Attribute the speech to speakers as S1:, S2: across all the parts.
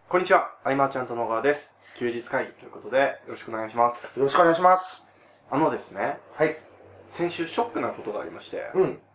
S1: こんにちは、アイマーちゃんと野川です。休日会議ということで、よろしくお願いします。
S2: よろしくお願いします。
S1: ですね、
S2: はい。
S1: 先週ショックなことがありまして、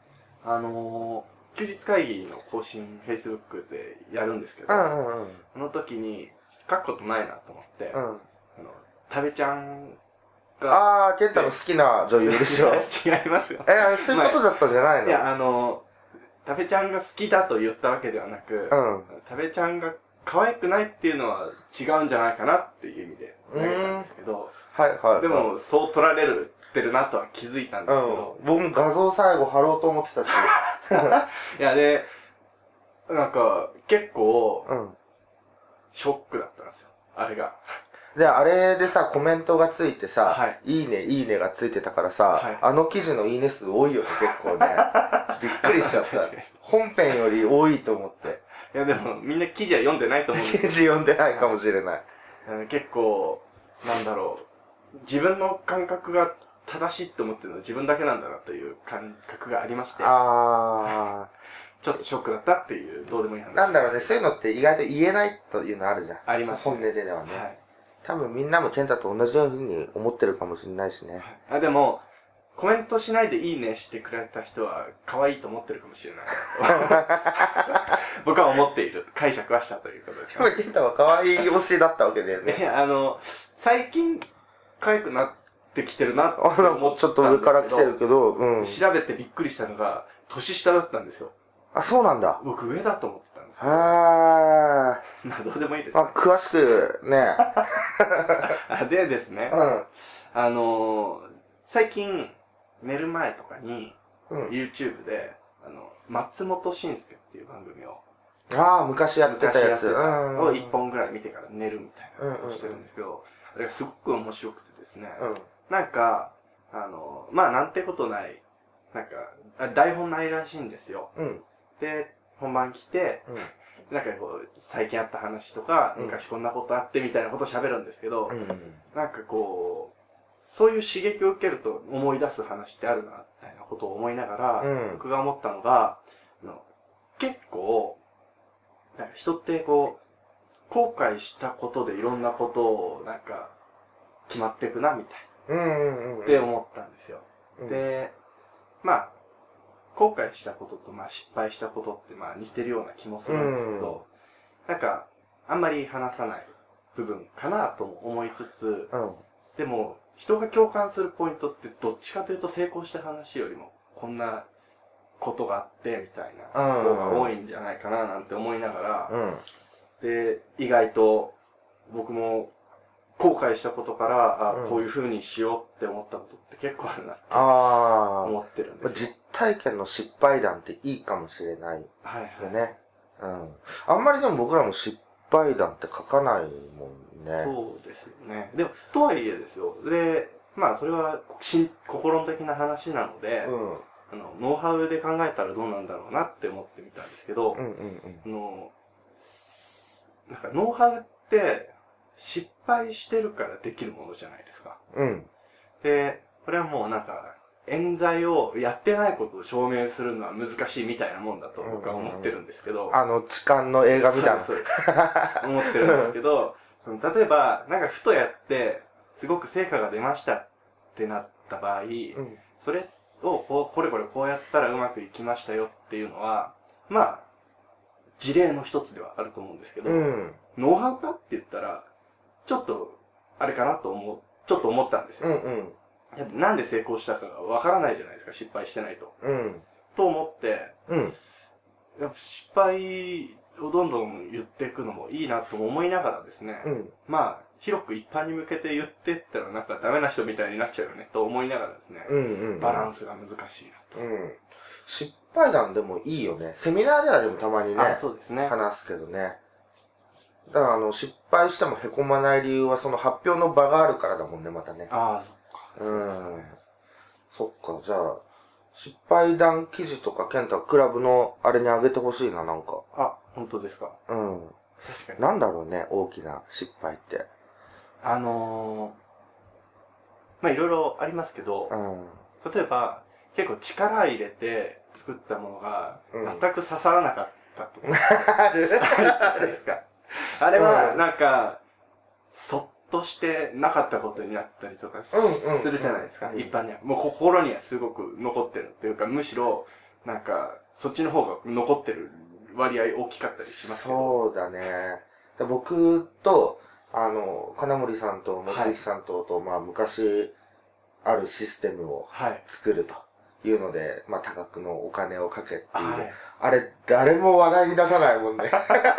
S1: 休日会議の更新、Facebook でやるんですけど、その時に書くことないなと思って、多部ちゃんが、
S2: ケンタの好きな女優でしょ。
S1: 違いますよ。
S2: そういうことだったんじゃないの？
S1: いや、多部ちゃんが好きだと言ったわけではなく、多部ちゃんが可愛くないっていうのは違うんじゃないかなっていう意味で投げたんですけど、でもそう取られてるなとは気づいたんですけど、
S2: 僕も画像最後貼ろうと思ってたし。
S1: いやで、なんか結構、ショックだったんですよ、あれが。
S2: で、あれでさ、コメントがついてさ、いいね、いいねがついてたからさ、あの記事のいいね数多いよね、結構ね。びっくりしちゃった。本編より多いと思って。
S1: いやでも、みんな記事は読んでないと思うんですよ。
S2: 記事読んでないかもしれない。
S1: 結構、自分の感覚が正しいって思ってるのは自分だけなんだなという感覚がありまして。ちょっとショックだったっていう、どうでもいい話。なん
S2: だろうね、そういうのって意外と言えないというのあるじゃん。
S1: あります、
S2: ね。本音ではね。多分みんなもケンタと同じように思ってるかもしれないしね。
S1: でも、コメントしないでいいねしてくれた人は可愛いと思ってるかもしれない。僕は思っている。解釈はしたということです
S2: か、ね。でもケンタは可愛い推しだったわけだよね。
S1: 最近可愛くなってきてるなって思ったんですけど。
S2: ちょっと上から来てるけど、
S1: 調べてびっくりしたのが、年下だったんですよ。
S2: あ、そうなんだ。
S1: 僕上だと思ってたんですけど。どうでもいいです、
S2: ね。詳しくね。
S1: でですね、最近、寝る前とかに、YouTube で、松本慎介っていう番組を、
S2: 昔やってたやつ
S1: を1本ぐらい見てから寝るみたいなことをしてるんですけど、あれがすごく面白くてですね、なんか、なんてことない、台本ないらしいんですよ。で、本番来て、最近あった話とか、昔こんなことあってみたいなことを喋るんですけど、そういう刺激を受けると思い出す話ってあるな、みたいなことを思いながら、僕が思ったのが、結構、人って後悔したことでいろんなことを決まっていくな、みたいな。って思ったんですよ。で、後悔したことと失敗したことって似てるような気もするんですけど、あんまり話さない部分かなと思いつつ、でも、人が共感するポイントってどっちかというと成功した話よりもこんなことがあってみたいな方が多いんじゃないかななんて思いながら、で、意外と僕も後悔したことからこういう風にしようって思ったことって結構あるなって思ってるんですよ。
S2: 実体験の失敗談っていいかもしれないよね。あんまりでも僕らも失敗談って書かないもんね。
S1: そうですよね。でも、とはいえですよ。で、それは心の的な話なので、ノウハウで考えたらどうなんだろうなって思ってみたんですけど、ノウハウって失敗してるからできるものじゃないですか。で、これはもう冤罪をやってないことを証明するのは難しいみたいなもんだと僕は思ってるんですけど。
S2: 痴漢の映画みたいな。
S1: そうです。思ってるんですけど、例えば、ふとやって、すごく成果が出ましたってなった場合、それをこれこうやったらうまくいきましたよっていうのは、事例の一つではあると思うんですけど、ノウハウかって言ったら、ちょっと、あれかなとちょっと思ったんですよ。なんで成功したかがわからないじゃないですか、失敗してないと。と思って、やっぱ失敗をどんどん言っていくのもいいなと思いながらですね、広く一般に向けて言ってったらダメな人みたいになっちゃうよねと思いながらですね、バランスが難しいなと。
S2: 失敗談でもいいよね。セミナーではでもたまにね、
S1: そうですね、
S2: 話すけどね。だから失敗しても凹まない理由はその発表の場があるからだもんね、またね。
S1: そっか。
S2: そっか、じゃあ、失敗談記事とかケンタクラブのあれにあげてほしいな、
S1: 本当ですか。
S2: 確かに。なんだろうね、大きな失敗って。
S1: いろいろありますけど、例えば、結構力入れて作ったものが、全く刺さらなかったとか、あるじゃないですか。 あれは、なんか、そっとしてなかったことになったりとかするじゃないですか、一般には。もう心にはすごく残ってるっていうか、むしろ、なんか、そっちの方が残ってる割合大きかったりしますけど。
S2: そうだね。僕と、金森さんと、望月さんと、まあ、昔、あるシステムを作るというので、まあ、多額のお金をかけっていう。あれ、誰も話題に出さないもんね。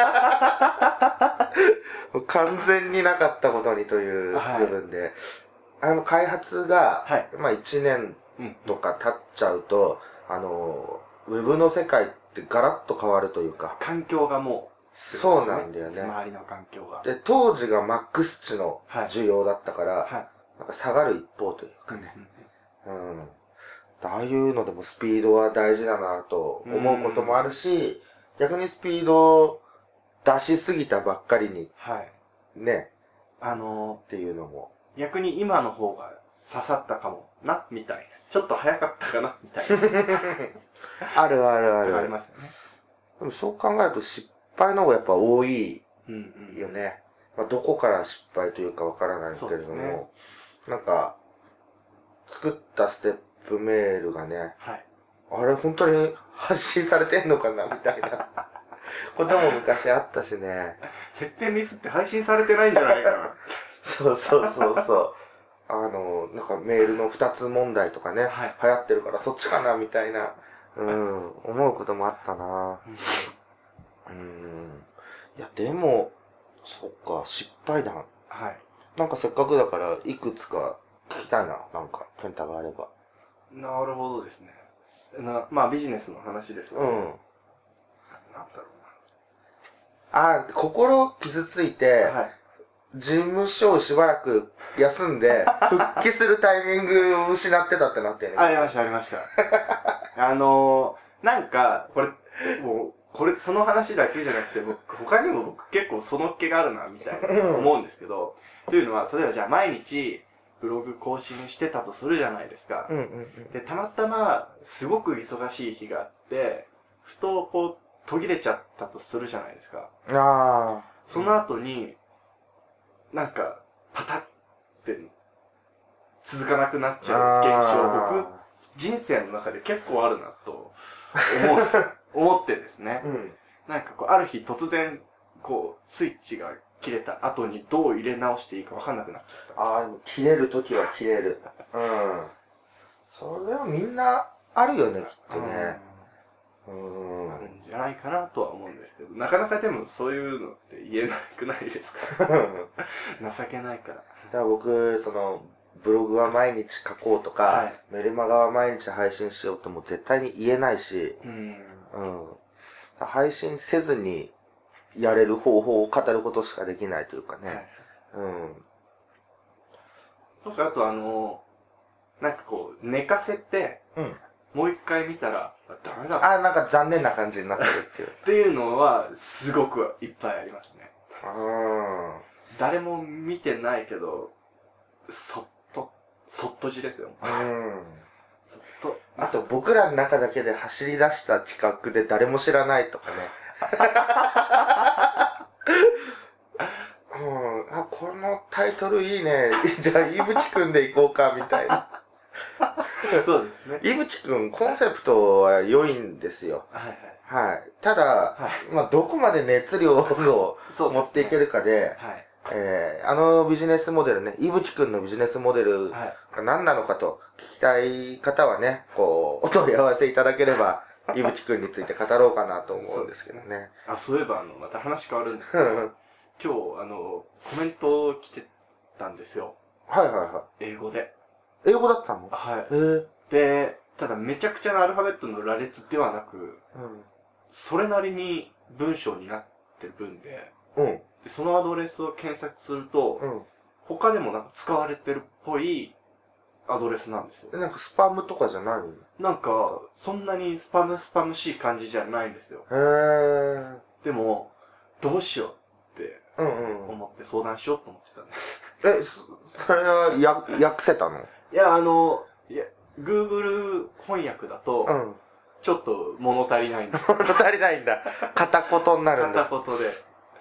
S2: 完全になかったことにという部分で、開発が、まあ1年とか経っちゃうと、ウェブの世界ってガラッと変わるというか。
S1: 環境がもう、
S2: そうなんだよね。
S1: 周りの環境が。
S2: で、当時がマックス値の需要だったから、なんか下がる一方というかね。ああいうのでもスピードは大事だなと思うこともあるし、逆にスピードを出しすぎたばっかりに、ね、っていうのも。
S1: 逆に今の方が刺さったかもな、みたいな。ちょっと早かったかな、みたいな。
S2: あるあるある。
S1: ありますよね。
S2: でもそう考えると失敗の方がやっぱ多いよね。まあ、どこから失敗というかわからないけれども、なんか、作ったステップメールがね、あれ本当に発信されてんのかなみたいなことも昔あったしね。
S1: 設定ミスって配信されてないんじゃないかな。
S2: そうそうそうそう。なんかメールの2つ問題とかね、流行ってるからそっちかなみたいな、思うこともあったな。いや、でも、そっか、失敗談。なんかせっかくだから、いくつか聞きたいな、なんか、健太があれば。
S1: なるほどですね。まあ、ビジネスの話ですよね。なんだろ
S2: うな。心傷ついて、事務所をしばらく休んで、復帰するタイミングを失ってたってなってね。
S1: ありました、ありました。なんか、これ、その話だけじゃなくて、他にも僕結構そのっ気があるな、みたいな思うんですけど、というのは、例えばじゃあ毎日、ブログ更新してたとするじゃないですか。で、たまたま、すごく忙しい日があって、ふとこう、途切れちゃったとするじゃないですか。その後に、なんか、パタって、続かなくなっちゃう現象、僕、人生の中で結構あるなと、思ってですね。なんかこう、ある日突然、こう、スイッチが切れた後にどう入れ直していいか分かんなくなっちゃった。
S2: 切れるときは切れる。それはみんなあるよね、きっとね。
S1: あるんじゃないかなとは思うんですけど、なかなかでもそういうのって言えなくないですか？情けないから。だ
S2: から僕、ブログは毎日書こうとか、メルマガは毎日配信しようとも絶対に言えないし、配信せずにやれる方法を語ることしかできないというかね。
S1: とか、あとなんかこう、寝かせて、もう一回見たら、ダメだ。
S2: なんか残念な感じになってるっていう。
S1: っていうのは、すごくいっぱいありますね。誰も見てないけど、そっとじですよ。そっと。
S2: あと僕らの中だけで走り出した企画で誰も知らないとかね。このタイトルいいね。じゃあ、いぶきくんでいこうか、みたいな。
S1: そうですね。
S2: いぶきくん、コンセプトは良いんですよ。ただ、まあ、どこまで熱量を持っていけるかで、ビジネスモデルね、いぶきくんのビジネスモデルが何なのかと聞きたい方はね、こう、お問い合わせいただければ、いぶきくんについて語ろうかなと思うんですけどね。
S1: そういえば、また話変わるんですけど、今日、コメント来てたんですよ。英語で。
S2: 英語だったの？
S1: で、ただめちゃくちゃなアルファベットの羅列ではなく、それなりに文章になってる文で、でそのアドレスを検索すると、他でもなんか使われてるっぽいアドレスなんですよ。
S2: なんかスパムとかじゃないの？
S1: なんか、そんなにスパムしい感じじゃないんですよ。でも、どうしようって思って相談しようと思ってたんです。
S2: それは訳せたの？
S1: いや、Google 翻訳だと、ちょっと物足りないんだ。
S2: 物足りないんだ。片言になるんだ。
S1: 片言で。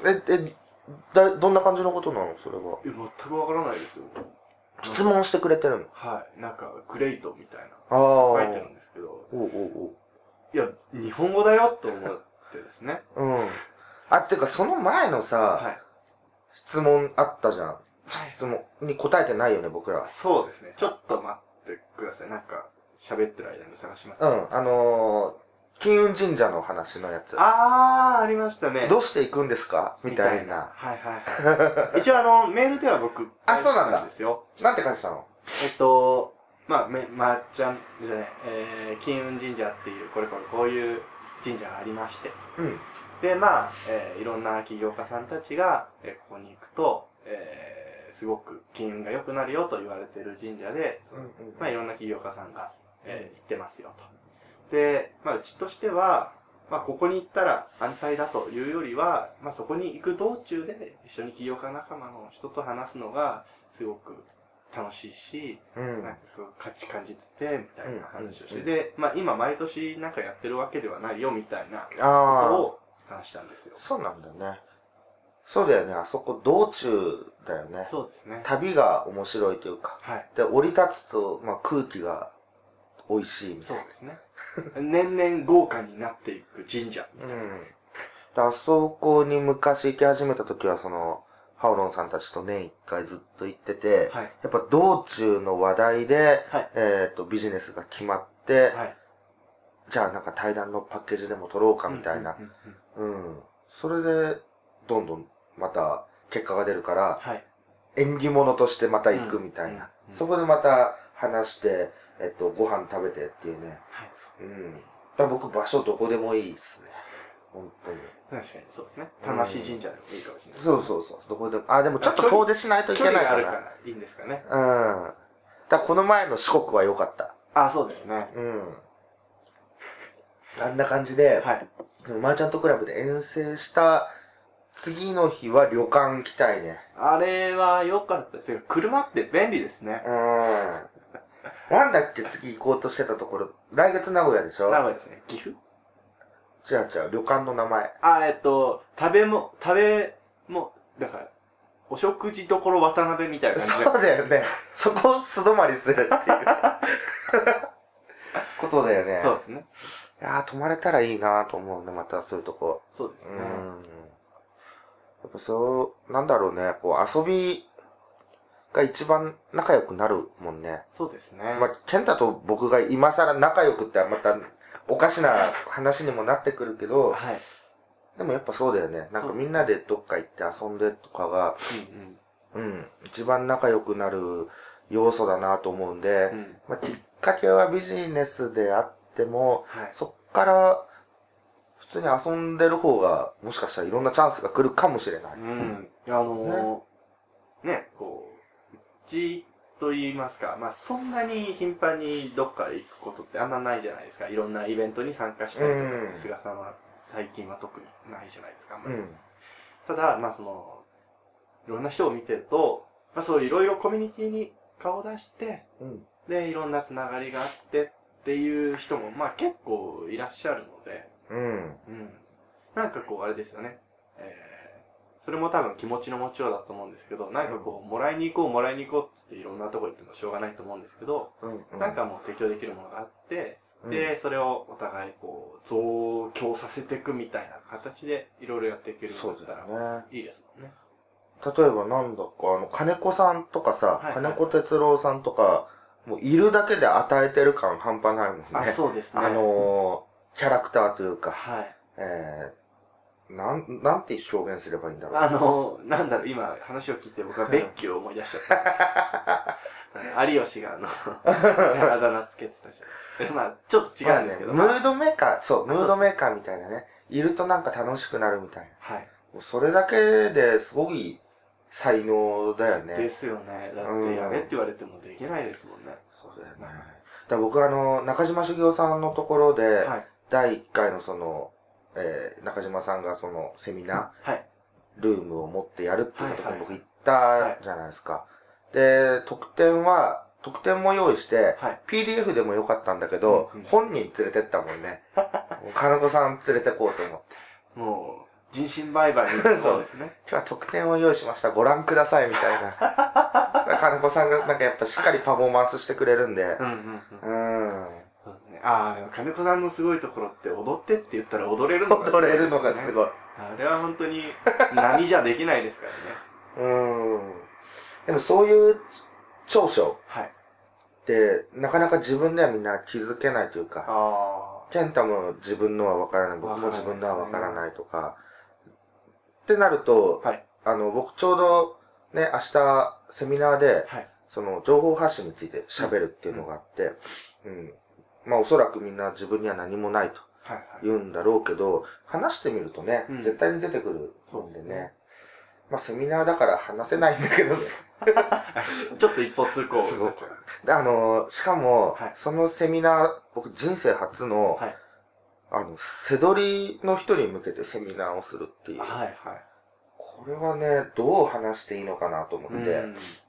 S2: どんな感じのことなのそれは。
S1: 全くわからないですよ。
S2: 質問してくれてるの？
S1: はい。なんか、グレートみたいな。書いてるんですけど。いや、日本語だよと思ってですね。
S2: うん。っていうか、その前のさ、はい、質問あったじゃん。はい、質問に答えてないよね、僕ら。
S1: そうですね。ちょっと待ってください。なんか、喋ってる間に探します、
S2: ね。金運神社の話のやつ。
S1: ありましたね。
S2: どうして行くんですかみたいな。
S1: はいはい。一応メールでは僕、
S2: そうなんだ。
S1: ですよ。
S2: なんて書いてたの？
S1: まっちゃんじゃない、金運神社っていう、こういう神社がありまして。うん。で、いろんな起業家さんたちが、ここに行くと、すごく金運が良くなるよと言われている神社で、いろんな起業家さんが、行ってますよと。で、うちとしては、ここに行ったら安泰だというよりは、そこに行く道中で一緒に起業家仲間の人と話すのがすごく楽しいし、なんか価値感じてて、みたいな話をして、で、今毎年なんかやってるわけではないよ、みたいなことを話したんですよ。
S2: そうなんだよね。そうだよね。あそこ道中だよね。
S1: そうですね。
S2: 旅が面白いというか。はい。で、降り立つと、空気が美味しいみたいな。
S1: そうですね。年々豪華になっていく神社みたいな。
S2: あそこに昔行き始めた時は、ハオロンさんたちと年一回ずっと行ってて、はい、やっぱ道中の話題で、はい、ビジネスが決まって、はい、じゃあなんか対談のパッケージでも取ろうかみたいな。それで、どんどんまた結果が出るから、はい、縁起物としてまた行くみたいな。そこでまた話して、ご飯食べてっていうね。はい、だ僕場所どこでもいいですね。本当に。
S1: 確かにそうですね。魂神社でもいいかもしれない。
S2: そう。どこでも。でもちょっと遠出しないといけないから。
S1: 距離があるからいいんですかね。
S2: だこの前の四国は良かった。
S1: そうですね。
S2: あんな感じで、はい。マーチャントクラブで遠征した次の日は旅館来たいね。
S1: あれは良かったですよ。車って便利ですね。
S2: なんだっけ次行こうとしてたところ。来月名古屋でしょ？
S1: 名古屋ですね。岐阜？
S2: 違う、旅館の名前。
S1: 食べも、だから、お食事処渡辺みたいな感じで。
S2: そうだよね。そこを素泊まりするっていうことだよね。
S1: そうですね。
S2: 泊まれたらいいなと思うね、またそういうとこ。
S1: そうですね。
S2: やっぱなんだろうね、遊びが一番仲良くなるもんね。
S1: そうですね。
S2: 健太と僕が今更仲良くってまたおかしな話にもなってくるけど、はい。でもやっぱそうだよね。なんかみんなでどっか行って遊んでとかが、一番仲良くなる要素だなと思うんで、きっかけはビジネスであっても、はい、そっから普通に遊んでる方がもしかしたらいろんなチャンスが来るかもしれない。
S1: うちと言いますか、そんなに頻繁にどっか行くことってあんまないじゃないですか。いろんなイベントに参加したりとかって、菅さんは最近は特にないじゃないですか。ただ、いろんな人を見てると、そういろいろコミュニティに顔を出して、で、いろんなつながりがあってっていう人も、結構いらっしゃるので、なんかあれですよね。それも多分気持ちの持ちようだと思うんですけど、なんかもらいに行こうっつっていろんなとこ行ってもしょうがないと思うんですけど、なんかもう提供できるものがあって、で、それをお互い増強させていくみたいな形でいろいろやっていけるんだったらいいですもんね。
S2: 例えばなんだか、金子さんとかさ、金子哲郎さんとか、もういるだけで与えてる感半端ないもんね。
S1: そうですね。
S2: キャラクターというか、はい。なんて表現すればいいんだろう。
S1: 今話を聞いて僕はベッキュを思い出しちゃった。有吉があだ名つけてたじゃないですか。ちょっと違うんですけど。
S2: ムードメーカー、ムードメーカーみたいなね。いるとなんか楽しくなるみたいな。はい。それだけですごい才能だよね。
S1: ですよね。だってやれって言われてもできないですもんね。
S2: そうだよね。だ僕中島茂雄さんのところで、第1回の中島さんがセミナー、ルームを持ってやるって言った時に僕行ったじゃないですか。で、特典も用意して、PDF でもよかったんだけど、本人連れてったもんね。金子さん連れてこうと思って。
S1: もう、 人身売買みたいなそうですね。
S2: 今日は特典を用意しました。ご覧くださいみたいな。金子さんがなんかやっぱしっかりパフォーマンスしてくれるんで。
S1: そうですね。金子さんのすごいところって踊ってって言ったら踊れるのがすごい、
S2: 踊れるのがすごい。
S1: あれは本当に波じゃできないですからね。
S2: でもそういう長所ってなかなか自分ではみんな気づけないというか、健太も自分のは分からない、僕も自分のは分からないとか、ってなると、僕ちょうどね、明日セミナーで、その情報発信について喋るっていうのがあって、まあおそらくみんな自分には何もないと言うんだろうけど、話してみるとね、絶対に出てくるんでね。まあセミナーだから話せないんだけどね。
S1: ちょっと一方通行。
S2: すごく。しかも、そのセミナー、僕人生初の、背取りの人に向けてセミナーをするっていう。これはね、どう話していいのかなと思って。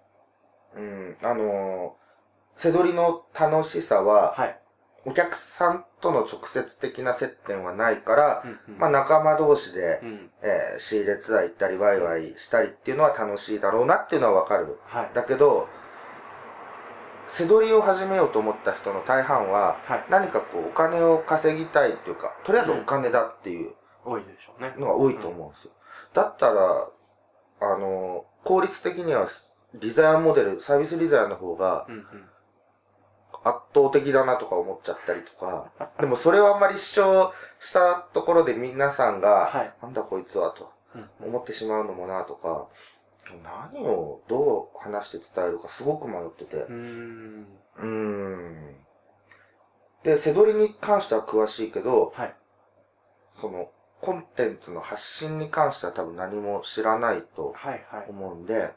S2: 背取りの楽しさは、お客さんとの直接的な接点はないから、まあ仲間同士で、仕入れツアー行ったりワイワイしたりっていうのは楽しいだろうなっていうのはわかる。だけど、背取りを始めようと思った人の大半は、何かこうお金を稼ぎたいっていうか、とりあえずお金だっていうのが多いと思うんですよ。だったら、効率的にはリザヤンモデル、サービスリザヤンの方が、圧倒的だなとか思っちゃったりとか、でもそれをあんまり主張したところで皆さんが、なんだこいつはと思ってしまうのもなとか、何をどう話して伝えるかすごく迷ってて。で、背取りに関しては詳しいけど、そのコンテンツの発信に関しては多分何も知らないと思うんで、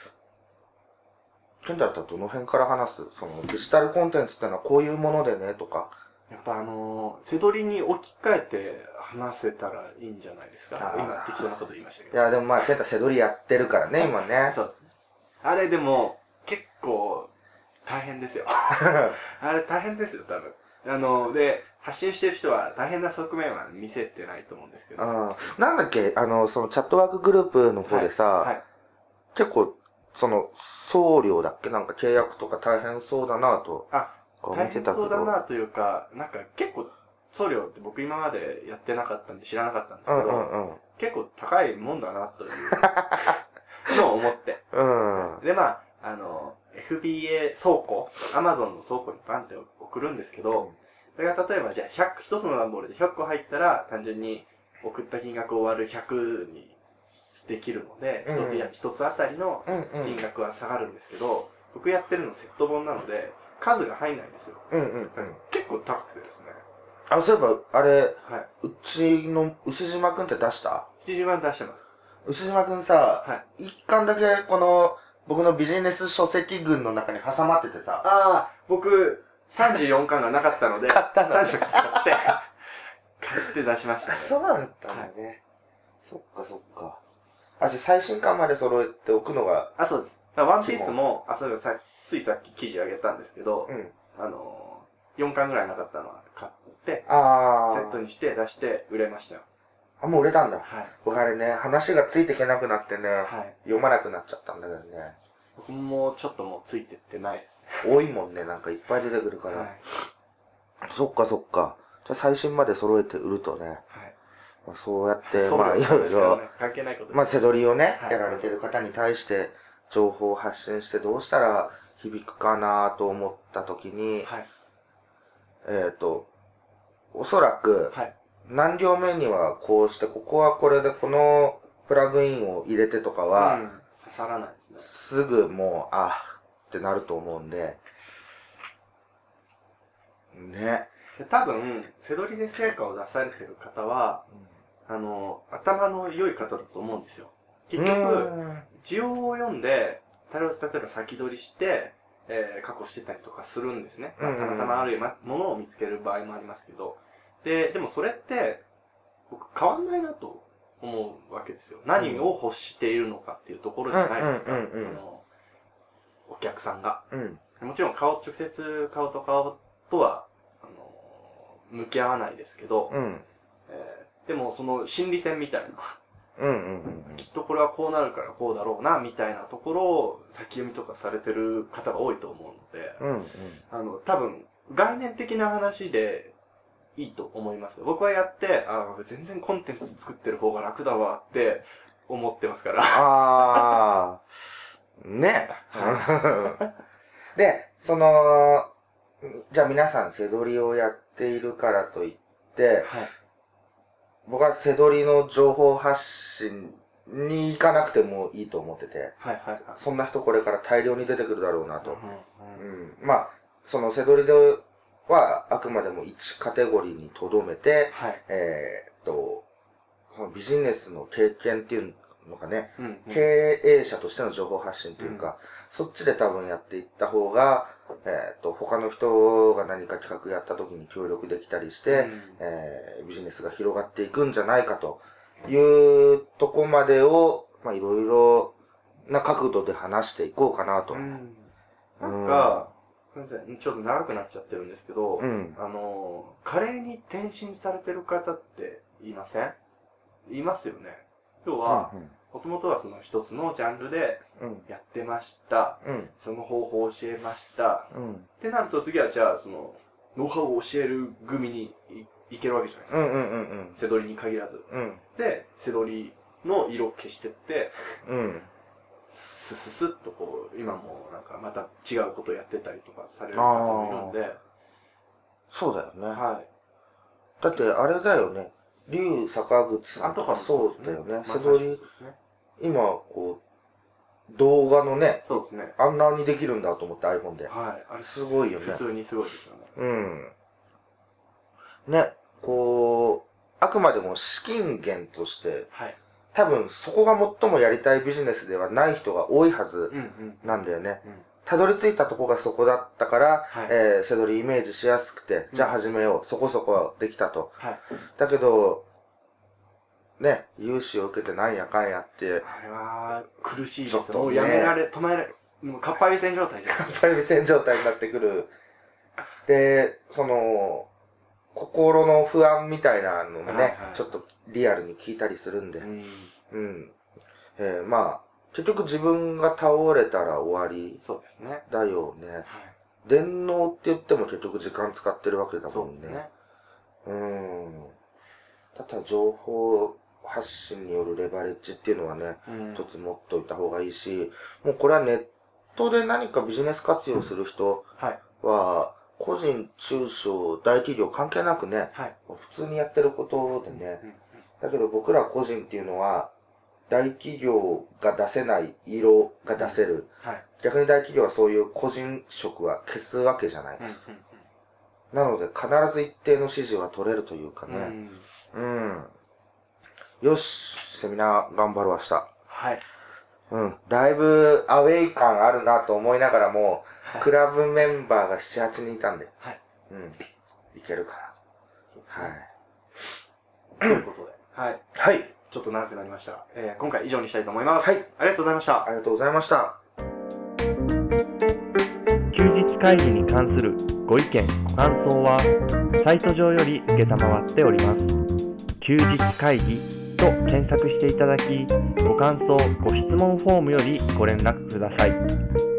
S2: ケンタだったらどの辺から話す？そのデジタルコンテンツってのはこういうものでねとか。
S1: やっぱ背取りに置き換えて話せたらいいんじゃないですか。今適当なこと言いましたけど。
S2: いやでもまあケンタ背取りやってるからね、今ね。
S1: そうですね。あれでも結構大変ですよ。あれ大変ですよ、多分。で、発信してる人は大変な側面は見せてないと思うんですけど。
S2: なんだっけ、そのチャットワークグループの方でさ、結構、その、送料だっけなんか契約とか大変そうだなと
S1: 思ってたけど。大変そうだなというか、なんか結構送料って僕今までやってなかったんで知らなかったんですけど、結構高いもんだなというのを思って。で、まあ、FBA 倉庫、Amazon の倉庫にバンって送るんですけど、それが例えばじゃあ一つの段ボールで100個入ったら単純に送った金額を割る100にできるので、一つあたりの金額は下がるんですけど、僕やってるのセット本なので、数が入んないんですよ。結構高くてですね。
S2: そういえば、あれ、うちの牛島くんって出した？
S1: 牛島出してます。
S2: 牛島くんさ、一巻だけこの、僕のビジネス書籍群の中に挟まっててさ。
S1: 僕、34巻がなかったので、
S2: 買ったの
S1: 34巻買って出しましたね。
S2: そうだったんだね。そっかそっか。じゃあ最新巻まで揃えておくのが。
S1: そうです。ワンピースも、ついさっき記事あげたんですけど、4巻ぐらいなかったのは買って、セットにして出して売れましたよ。
S2: もう売れたんだ。僕あれね、話がついていけなくなってね、読まなくなっちゃったんだけどね。
S1: 僕もちょっともうついてってないです
S2: ね。多いもんね、なんかいっぱい出てくるから。そっかそっか。じゃあ最新まで揃えて売るとね。そうやって、まあいろいろ、まあ背取りをね、やられてる方に対して情報を発信してどうしたら響くかなと思った時に、おそらく、何両目にはこうして、ここはこれでこのプラグインを入れてとかは、
S1: 刺さらないですね。
S2: すぐもう、ってなると思うんで、ね。
S1: 多分、背取りで成果を出されてる方は、頭の良い方だと思うんですよ。結局、需要を読んで、例えば先取りして、過去してたりとかするんですね。たまたまあるものを見つける場合もありますけど。でもそれって、僕変わんないなと思うわけですよ。何を欲しているのかっていうところじゃないですか。お客さんが。もちろん直接顔と顔とは、向き合わないですけど、でもその心理戦みたいなきっとこれはこうなるからこうだろうなみたいなところを先読みとかされてる方が多いと思うので、多分概念的な話でいいと思います。僕はやって、全然コンテンツ作ってる方が楽だわって思ってますから。
S2: ね。で、じゃあ皆さん背取りをやっているからといって、僕は背取りの情報発信に行かなくてもいいと思ってて、そんな人これから大量に出てくるだろうなと。まあ、その背取りではあくまでも1カテゴリーに留めて、そのビジネスの経験っていうのかね、経営者としての情報発信というか、そっちで多分やっていった方が、他の人が何か企画やった時に協力できたりして、ビジネスが広がっていくんじゃないかというとこまでを、まあいろいろな角度で話していこうかなと。
S1: なんか、ちょっと長くなっちゃってるんですけど、カレーに転身されてる方っていません？いますよね。要は、もともとはその一つのジャンルでやってました。その方法を教えました。ってなると次はじゃあそのノウハウを教える組に行けるわけじゃないですか。背取りに限らず。で、背取りの色を消してって、スススッとこう、今もなんかまた違うことをやってたりとかされる方もいるんで。
S2: そうだよね。だってあれだよね。龍坂口さんとかそうだよね。背取り、今こう、動画のね、あんなにできるんだと思って iPhone で。
S1: あれ
S2: すごいよね。
S1: 普通にすごいですよね。
S2: ね、こう、あくまでも資金源として、多分そこが最もやりたいビジネスではない人が多いはずなんだよね。たどり着いたとこがそこだったから、背取りイメージしやすくて、じゃあ始めよう。そこそこできたと。だけど、ね、融資を受けてなんやかんやって。
S1: あれは苦しいですよ。もうやめられ、止められ、もうかっぱえびせん状態じゃん。
S2: かっぱえびせん状態になってくる。で、心の不安みたいなのもね、ちょっとリアルに聞いたりするんで。まあ、結局自分が倒れたら終わりだよね。電脳って言っても結局時間使ってるわけだもんね。だったら情報発信によるレバレッジっていうのはね、一つ持っといた方がいいし、もうこれはネットで何かビジネス活用する人は、個人、中小、大企業関係なくね、普通にやってることでね。だけど僕ら個人っていうのは、大企業が出せない色が出せる。逆に大企業はそういう個人色は消すわけじゃないですか。なので必ず一定の指示は取れるというかね。よし、セミナー頑張る明日。だいぶアウェイ感あるなと思いながらも、クラブメンバーが7、8人いたんで、いけるかな
S1: と。ということで、ちょっと長くなりましたが、今回以上にしたいと思います。ありがとうございました。
S2: ありがとうございました。
S3: 休日会議に関するご意見、ご感想は、サイト上より受けたまわっております。休日会議と検索していただき、ご感想、ご質問フォームよりご連絡ください。